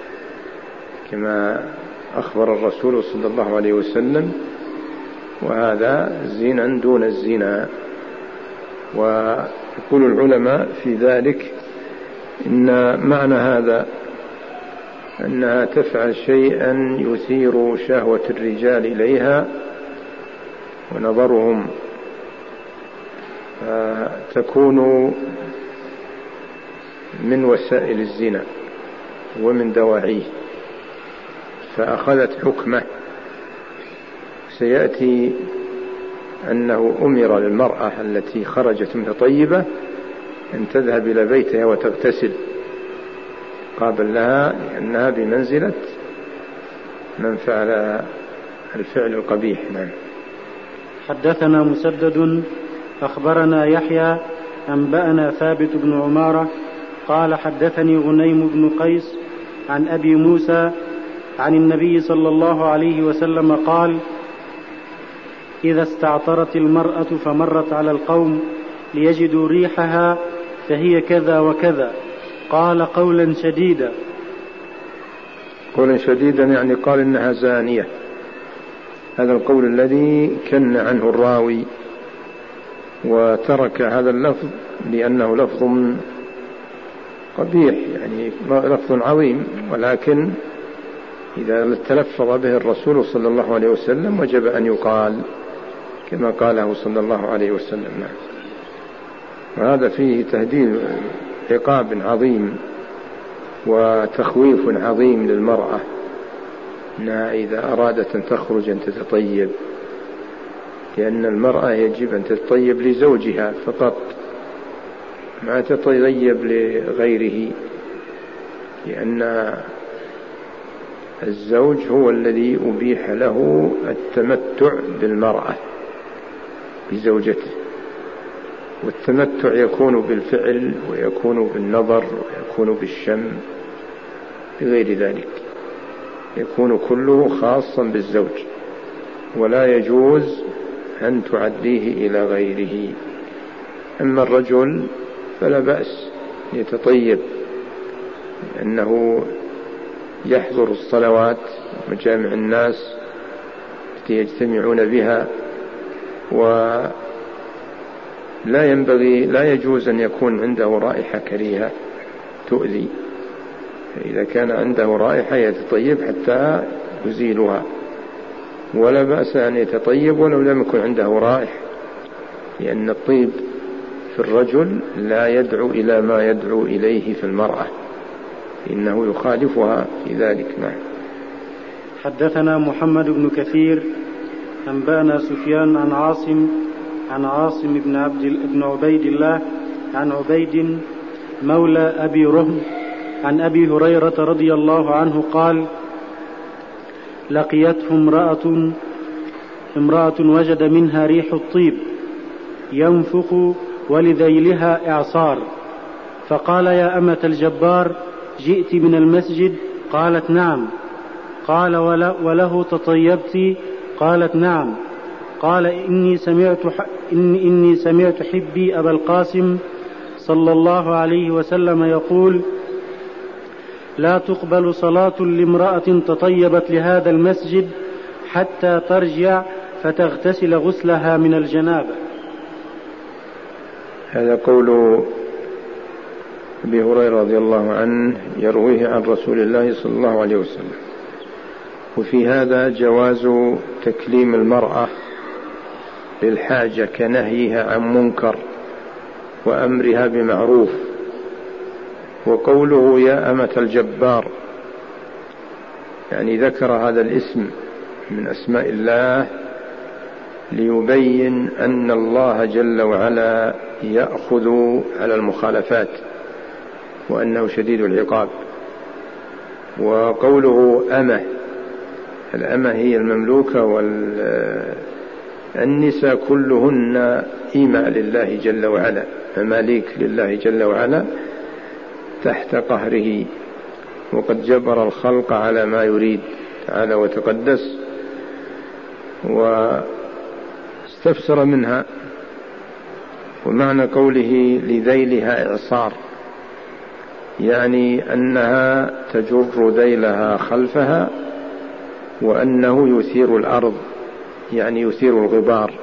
B: كما أخبر الرسول صلى الله عليه وسلم، وهذا زنا دون الزنا. ويقول العلماء في ذلك إن معنى هذا أنها تفعل شيئا يثير شهوة الرجال إليها ونظرهم، تكون من وسائل الزنا ومن دواعيه، فأخذت حكمه. سيأتي أنه أمر للمرأة التي خرجت متطيبة أن تذهب إلى بيتها وتغتسل قابل لها، لأنها بمنزلة من فعل الفعل القبيح. نعم.
A: حدثنا مسدد أخبرنا يحيى أنبأنا ثابت بن عمارة قال: حدثني غنيم بن قيس عن أبي موسى عن النبي صلى الله عليه وسلم قال: إذا استعطرت المرأة فمرت على القوم ليجدوا ريحها فهي كذا وكذا. قال: قولا شديدا.
B: قولا شديدا يعني قال إنها زانية. هذا القول الذي كن عنه الراوي وترك هذا اللفظ لأنه لفظ قبيح، يعني لفظ عظيم، ولكن إذا تلفظ به الرسول صلى الله عليه وسلم وجب أن يقال كما قاله صلى الله عليه وسلم. وهذا فيه تهديد عقاب عظيم وتخويف عظيم للمرأة أنها إذا أرادت أن تخرج أن تتطيب، لأن المرأة يجب أن تتطيب لزوجها فقط، ما تتطيب لغيره، لأن الزوج هو الذي أبيح له التمتع بالمرأة بزوجته، والتمتع يكون بالفعل ويكون بالنظر ويكون بالشم، بغير ذلك يكون كله خاصا بالزوج، ولا يجوز أن تعديه إلى غيره. أما الرجل فلا بأس يتطيب، لأنه يحضر الصلوات ومجامع الناس التي يجتمعون بها، ولا يجوز أن يكون عنده رائحة كريهة تؤذي، فإذا كان عنده رائحة يتطيب حتى يزيلها، ولا بأس أن يتطيب ولو لم يكن عنده رائحة، لأن الطيب في الرجل لا يدعو إلى ما يدعو إليه في المرأة، إنه يخالفها في ذلك. معه.
A: حدثنا محمد بن كثير أنبأنا سفيان عن عاصم بن عبيد الله عن عبيد مولى أبي رهم عن أبي هريرة رضي الله عنه قال: لقيته امرأة وجد منها ريح الطيب ينفخ ولذيلها إعصار، فقال: يا أمة الجبار، جئت من المسجد؟ قالت: نعم. قال: وله تطيبت؟ قالت: نعم. قال إني سمعت حبي أبا القاسم صلى الله عليه وسلم يقول: لا تقبل صلاة لامرأة تطيبت لهذا المسجد حتى ترجع فتغتسل غسلها من الجنابة.
B: هذا قول أبي هريرة رضي الله عنه يرويه عن رسول الله صلى الله عليه وسلم. وفي هذا جواز تكليم المرأة للحاجة كنهيها عن منكر وأمرها بمعروف. وقوله يا أمة الجبار يعني ذكر هذا الاسم من أسماء الله ليبين أن الله جل وعلا يأخذ على المخالفات وأنه شديد العقاب. وقوله أمة، الأمة هي المملوكة، والنساء كلهن إيماء لله جل وعلا، مماليك لله جل وعلا تحت قهره، وقد جبر الخلق على ما يريد تعالى وتقدس. واستفسر منها. ومعنى قوله لذيلها إعصار يعني أنها تجر ذيلها خلفها، وأنه يثير الأرض يعني يثير الغبار.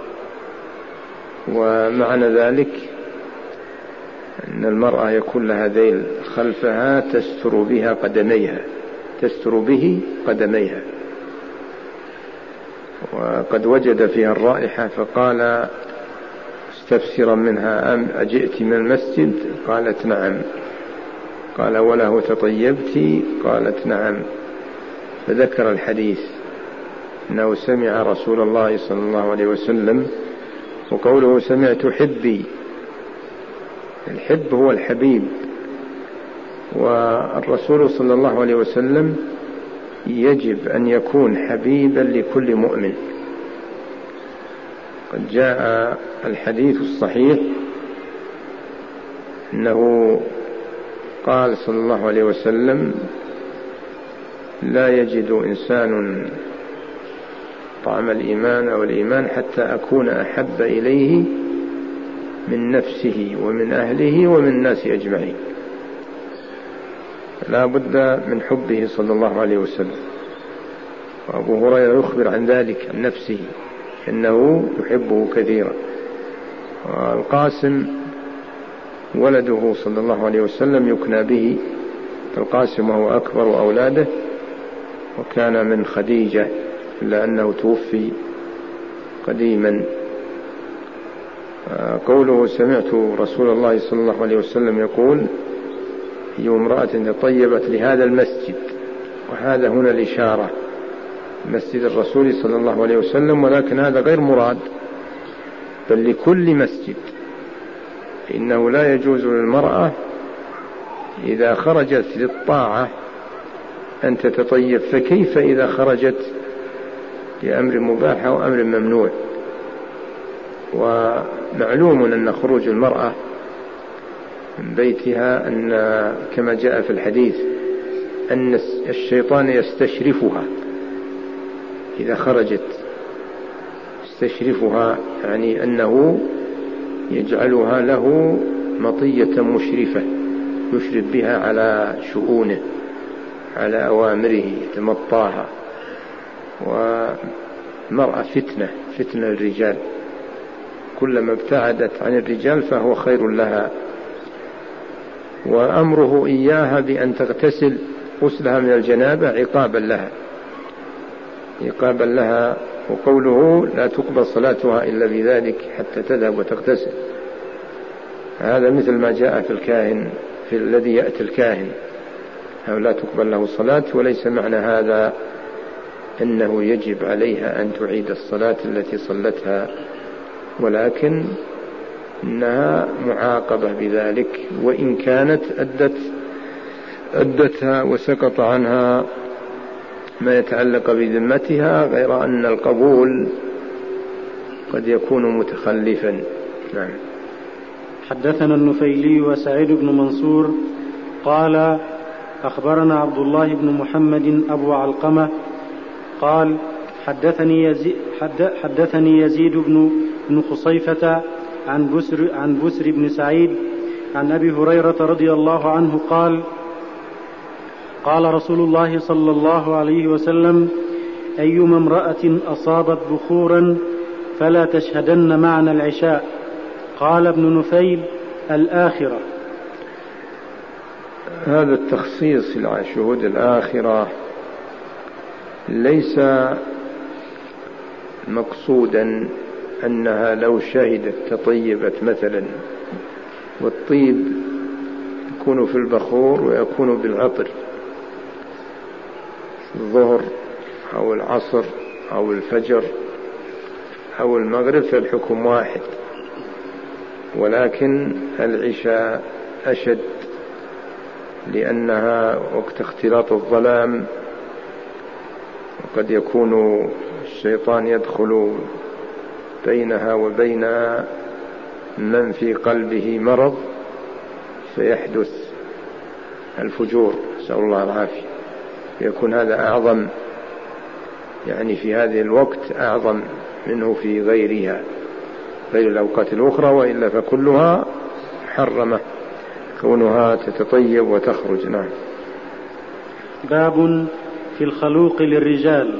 B: ومعنى ذلك أن المرأة يكون لها ذيل خلفها تستر به قدميها. وقد وجد فيها الرائحة فقال استفسرا منها: أم أجئت من المسجد؟ قالت نعم. قال وله تطيبت؟ قالت نعم. فذكر الحديث أنه سمع رسول الله صلى الله عليه وسلم. وقوله سمعت حبي، الحب هو الحبيب، والرسول صلى الله عليه وسلم يجب أن يكون حبيبا لكل مؤمن. قد جاء الحديث الصحيح أنه قال صلى الله عليه وسلم: لا يجد إنسان طعم الإيمان أو الإيمان حتى أكون أحب إليه من نفسه ومن أهله ومن الناس أجمعين. لا بد من حبه صلى الله عليه وسلم. وأبو هريرة يخبر عن ذلك عن نفسه أنه يحبه كثيرا. والقاسم ولده صلى الله عليه وسلم يكنى به القاسم، وهو أكبر أولاده، وكان من خديجة إلا أنه توفي قديما. قوله سمعت رسول الله صلى الله عليه وسلم يقول: هي امرأة طيبت لهذا المسجد، وهذا هنا الإشارة مسجد الرسول صلى الله عليه وسلم، ولكن هذا غير مراد، بل لكل مسجد. إنه لا يجوز للمرأة إذا خرجت للطاعة أن تتطيب، فكيف إذا خرجت لأمر مباح أو أمر ممنوع؟ ومعلوم أن خروج المرأة من بيتها أن كما جاء في الحديث أن الشيطان يستشرفها إذا خرجت، يستشرفها يعني أنه يجعلها له مطية مشرفة يشرف بها على شؤونه، على أوامره، يتمطاها. ومرأة فتنة الرجال، كلما ابتعدت عن الرجال فهو خير لها. وأمره إياها بأن تغتسل غسلها من الجنابة عقابا لها. وقوله لا تقبل صلاتها إلا بذلك حتى تذهب وتغتسل، هذا مثل ما جاء في الكاهن، في الذي يأتي الكاهن أو لا تقبل له صلاة. وليس معنى هذا أنه يجب عليها أن تعيد الصلاة التي صلتها، ولكن إنها معاقبة بذلك، وإن كانت أدتها وسقط عنها ما يتعلق بذمتها، غير أن القبول قد يكون متخلفا. نعم.
A: حدثنا النفيلي وسعيد بن منصور قال أخبرنا عبد الله بن محمد أبو علقمة قال حدثني يزيد بن خصيفة عن بسر بن سعيد عن أبي هريرة رضي الله عنه قال قال رسول الله صلى الله عليه وسلم: أيما امرأة أصابت بخورا فلا تشهدن معنا العشاء. قال ابن نفيل: الآخرة.
B: هذا التخصيص لشهود الآخرة ليس مقصودا أنها لو شهدت تطيبت مثلا، والطيب يكون في البخور ويكون بالعطر، الظهر أو العصر أو الفجر أو المغرب فالحكم واحد، ولكن العشاء أشد لأنها وقت اختلاط الظلام، وقد يكون الشيطان يدخل بينها وبين من في قلبه مرض فيحدث الفجور، نسأل الله العافية. يكون هذا أعظم، يعني في هذه الوقت أعظم منه في غيرها، غير الأوقات الأخرى، وإلا فكلها محرمة كونها تتطيب وتخرج. نعم.
A: باب في الخلوق للرجال.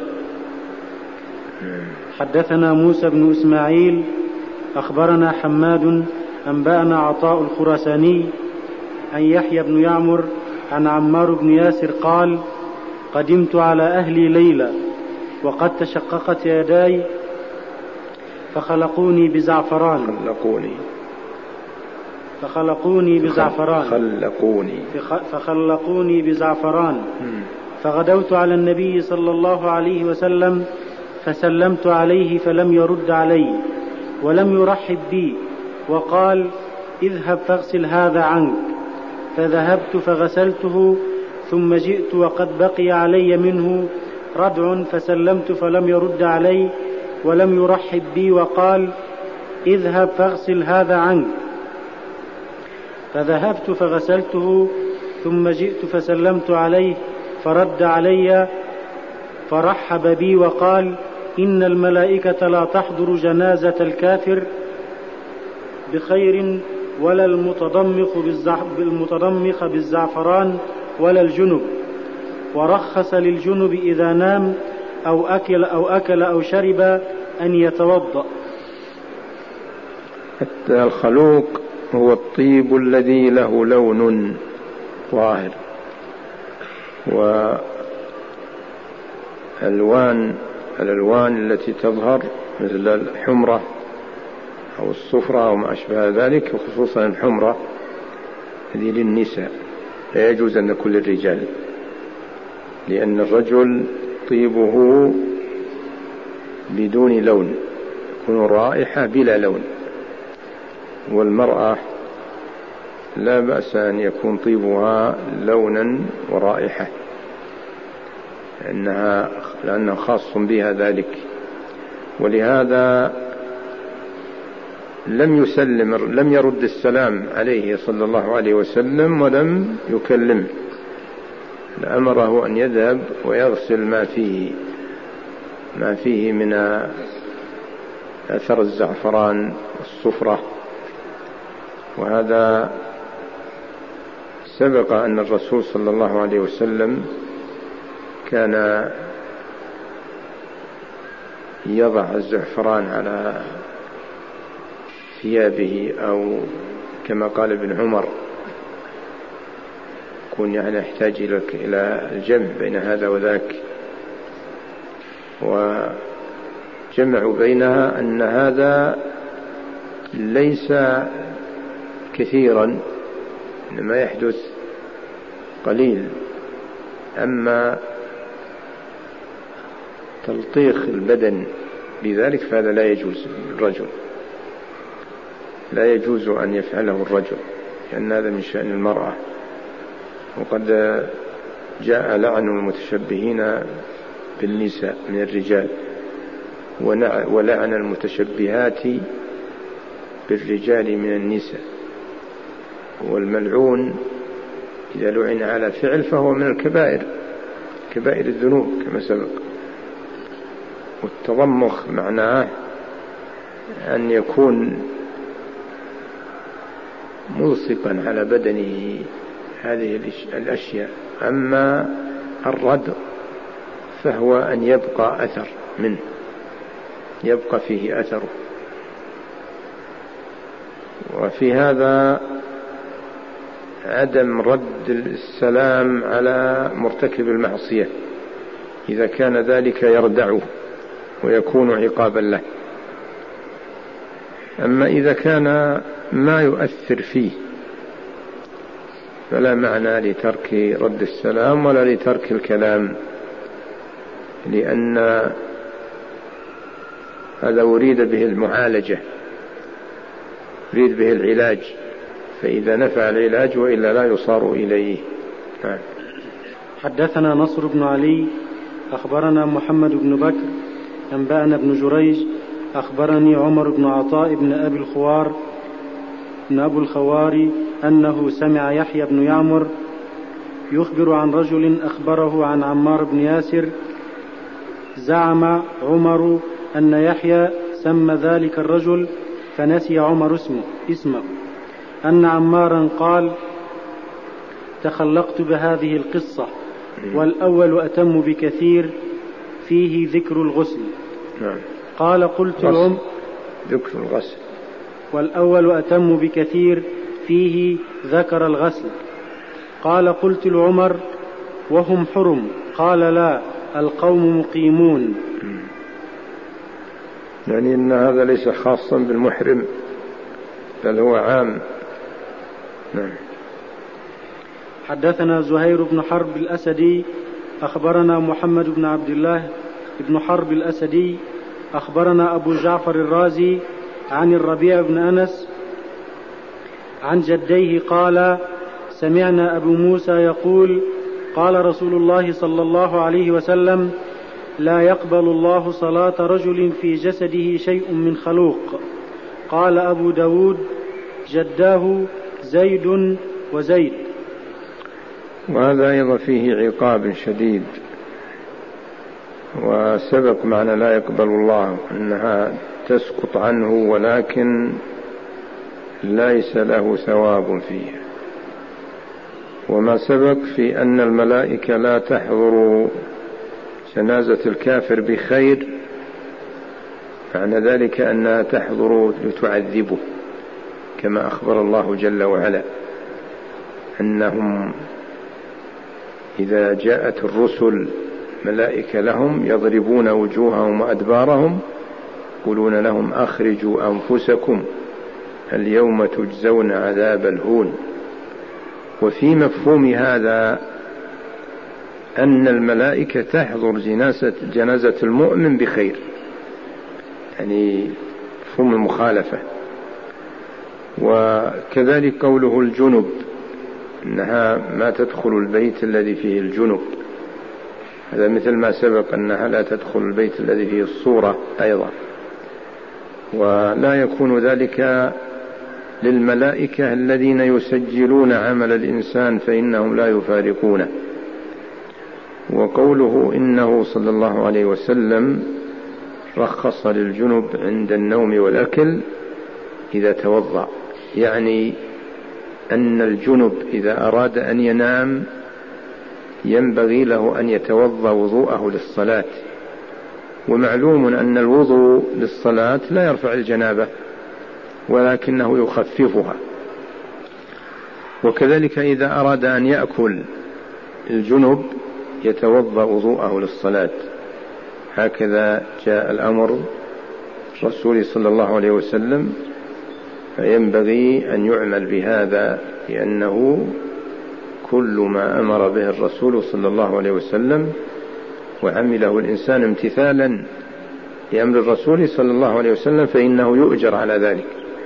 A: حدثنا موسى بن إسماعيل أخبرنا حماد أنبأنا عطاء الخراساني عن يحيى بن يعمر عن عمار بن ياسر قال: قدمت على أهلي ليلة وقد تشققت يداي فخلقوني بزعفران فغدوت على النبي صلى الله عليه وسلم فسلمت عليه فلم يرد علي ولم يرحب بي، وقال: اذهب فاغسل هذا عنك. فذهبت فغسلته ثم جئت وقد بقي علي منه ردع فسلمت فلم يرد علي ولم يرحب بي، وقال: اذهب فاغسل هذا عنك. فذهبت فغسلته ثم جئت فسلمت عليه فرد علي فرحب بي وقال: إن الملائكة لا تحضر جنازة الكافر بخير ولا المتضمخ بالزعفران ولا الجنب، ورخص للجنب إذا نام أو أكل أو شرب أن يتوضأ.
B: الخلوق هو الطيب الذي له لون ظاهر، الألوان التي تظهر مثل الحمرة أو الصفرة أو ما أشبه ذلك، وخصوصا الحمرة هذه للنساء، لا يجوز أن يكون للرجال، لأن الرجل طيبه بدون لون، يكون رائحة بلا لون، والمرأة لا بأس أن يكون طيبها لونا ورائحة، لأنه خاص بها ذلك. ولهذا لم يرد السلام عليه صلى الله عليه وسلم ولم يكلمه، لأمره أن يذهب ويغسل ما فيه من أثر الزعفران والصفرة. وهذا سبق أن الرسول صلى الله عليه وسلم كان يضع الزعفران على ثيابه، أو كما قال ابن عمر يكون يعني يحتاج إلى الجمع بين هذا وذاك، وجمعوا بينها أن هذا ليس كثيرا، إنما يحدث قليل، أما تلطيخ البدن بذلك فهذا لا يجوز الرجل، لا يجوز أن يفعله الرجل، لأن هذا من شأن المرأة. وقد جاء لعن المتشبهين بالنساء من الرجال، ولعن المتشبهات بالرجال من النساء، والملعون إذا لعن على فعل فهو من الكبائر، كبائر الذنوب كما سبق. والتضمخ معناه أن يكون ملصقا على بدنه هذه الأشياء. أما الردغ فهو أن يبقى أثر منه، يبقى فيه أثر. وفي هذا عدم رد السلام على مرتكب المعصية إذا كان ذلك يردعه ويكون عقابا له. أما إذا كان ما يؤثر فيه فلا معنى لترك رد السلام ولا لترك الكلام، لأن هذا أريد به المعالجة، أريد به العلاج، فإذا نفع العلاج وإلا لا يصار إليه.
A: حدثنا نصر بن علي أخبرنا محمد بن بكر أنبأنا بن جريج أخبرني عمر بن عطاء بن أبو الخواري أنه سمع يحيى بن يعمر يخبر عن رجل أخبره عن عمار بن ياسر. زعم عمر أن يحيى سمى ذلك الرجل فنسي عمر اسمه أن عمارا قال: تخلقت بهذه القصة والأول أتم بكثير فيه ذكر الغسل. قال: قلت
B: ذكر الغسل
A: والأول أتم بكثير فيه ذكر الغسل. قال: قلت لعمر: وهم حرم؟ قال: لا، القوم مقيمون.
B: يعني إن هذا ليس خاصا بالمحرم بل هو عام.
A: حدثنا زهير بن حرب الأسدي أخبرنا محمد بن عبد الله بن حرب الأسدي أخبرنا أبو جعفر الرازي عن الربيع بن أنس عن جديه قال: سمعنا أبو موسى يقول: قال رسول الله صلى الله عليه وسلم: لا يقبل الله صلاة رجل في جسده شيء من خلوق. قال أبو داود: جداه زيد وزيد.
B: وهذا أيضا فيه عقاب شديد، وسبق معنى لا يقبل الله أنها تسقط عنه ولكن ليس له ثواب فيه. وما سبق في أن الملائكة لا تحضر جنازة الكافر بخير، معنى ذلك أنها تحضر لتعذبه، كما أخبر الله جل وعلا أنهم إذا جاءت الرسل ملائكة لهم يضربون وجوههم وأدبارهم يقولون لهم: أخرجوا أنفسكم اليوم تجزون عذاب الهون. وفي مفهوم هذا أن الملائكة تحضر جنازة المؤمن بخير، يعني مفهوم المخالفة. وكذلك قوله الجنب، أنها ما تدخل البيت الذي فيه الجنب، هذا مثل ما سبق أنها لا تدخل البيت الذي فيه الصورة أيضا. ولا يكون ذلك للملائكة الذين يسجلون عمل الإنسان فإنهم لا يفارقونه. وقوله إنه صلى الله عليه وسلم رخص للجنب عند النوم والأكل إذا توضأ، يعني أن الجنب إذا أراد أن ينام ينبغي له أن يتوضأ وضوءه للصلاة. ومعلوم أن الوضوء للصلاة لا يرفع الجنابة ولكنه يخففها. وكذلك إذا أراد أن يأكل الجنب يتوضأ وضوءه للصلاة. هكذا جاء الأمر الرسول صلى الله عليه وسلم، فينبغي أن يعمل بهذا، لأنه كل ما أمر به الرسول صلى الله عليه وسلم وعمله الإنسان امتثالا لأمر الرسول صلى الله عليه وسلم فإنه يؤجر على ذلك.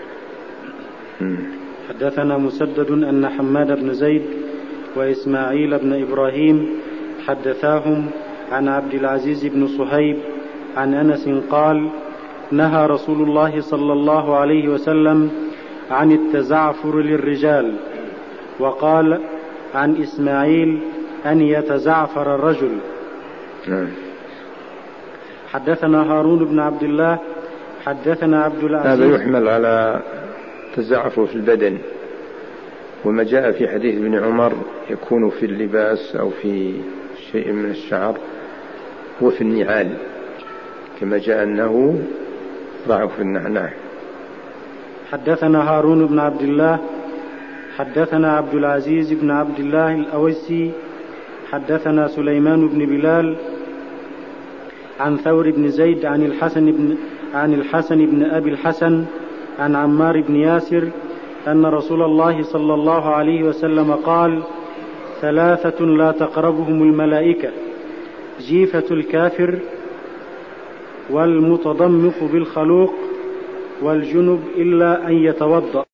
A: حدثنا مسدد أن حماد بن زيد وإسماعيل بن إبراهيم حدثاهم عن عبد العزيز بن صهيب عن أنس قال: نهى رسول الله صلى الله عليه وسلم عن التزعفر للرجال. وقال عن إسماعيل أن يتزعفر الرجل. حدثنا هارون بن عبد الله حدثنا عبد العزيز.
B: هذا يحمل على تزعفه في البدن، وما جاء في حديث ابن عمر يكون في اللباس أو في شيء من الشعر وفي النعال، كما جاء أنه ضعف النعناع.
A: حدثنا هارون بن عبد الله حدثنا عبد العزيز بن عبد الله الأويسي حدثنا سليمان بن بلال عن ثور بن زيد عن الحسن بن أبي الحسن عن عمار بن ياسر أن رسول الله صلى الله عليه وسلم قال: 3 لا تقربهم الملائكة: جيفة الكافر، والمتضمخ بالخلوق، والجنب إلا أن يتوضأ.